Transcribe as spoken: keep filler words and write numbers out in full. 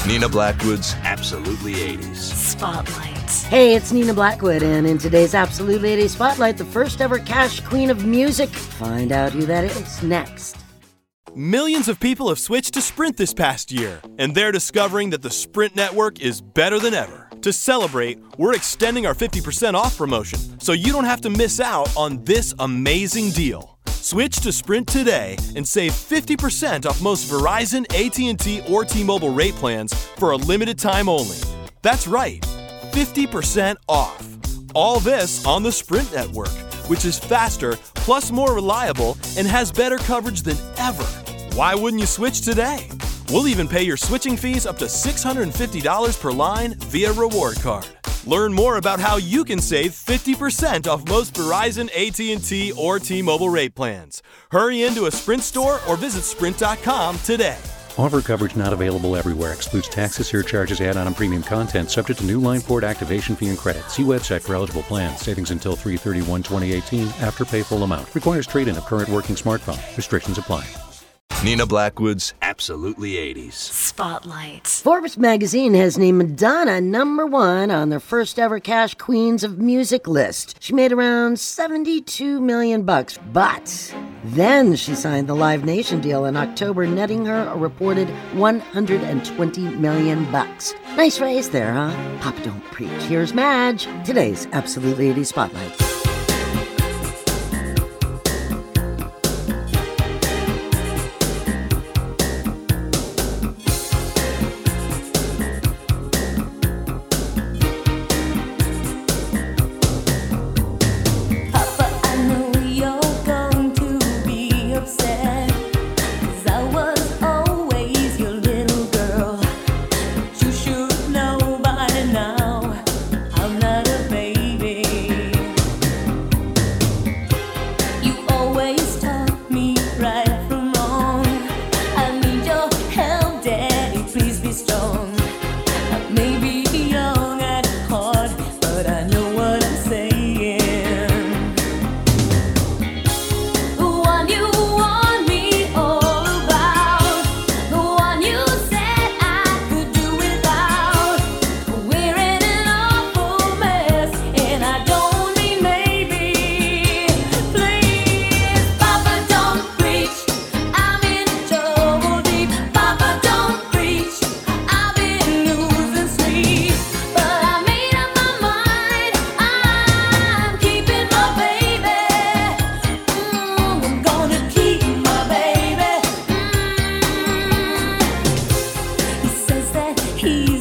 Nina Blackwood's Absolutely eighties Spotlight. Hey, it's Nina Blackwood, and in today's Absolutely eighties Spotlight, the first ever cash queen of music. Find out who that is next. Millions of people have switched to Sprint this past year, and they're discovering that the Sprint network is better than ever. To celebrate, we're extending our fifty percent off promotion, so you don't have to miss out on this amazing deal. Switch to Sprint today and save fifty percent off most Verizon, A T and T, or T-Mobile rate plans for a limited time only. That's right, fifty percent off. All this on the Sprint network, which is faster, plus more reliable, and has better coverage than ever. Why wouldn't you switch today? We'll even pay your switching fees up to six hundred fifty dollars per line via reward card. Learn more about how you can save fifty percent off most Verizon, A T and T, or T-Mobile rate plans. Hurry into a Sprint store or visit sprint dot com today. Offer coverage not available everywhere. Excludes taxes, surcharges, add-on, and premium content. Subject to new line port activation fee and credit. See website for eligible plans. Savings until three thirty-one twenty eighteen. After pay full amount. Requires trade-in of current working smartphone. Restrictions apply. Nina Blackwood's Absolutely eighties Spotlight. Forbes magazine has named Madonna number one on their first ever cash queens of music list. She made around seventy-two million bucks, but then she signed the Live Nation deal in October, netting her a reported one hundred twenty million bucks. Nice raise there, huh? Papa don't preach. Here's Madge, today's Absolutely eighties Spotlight. He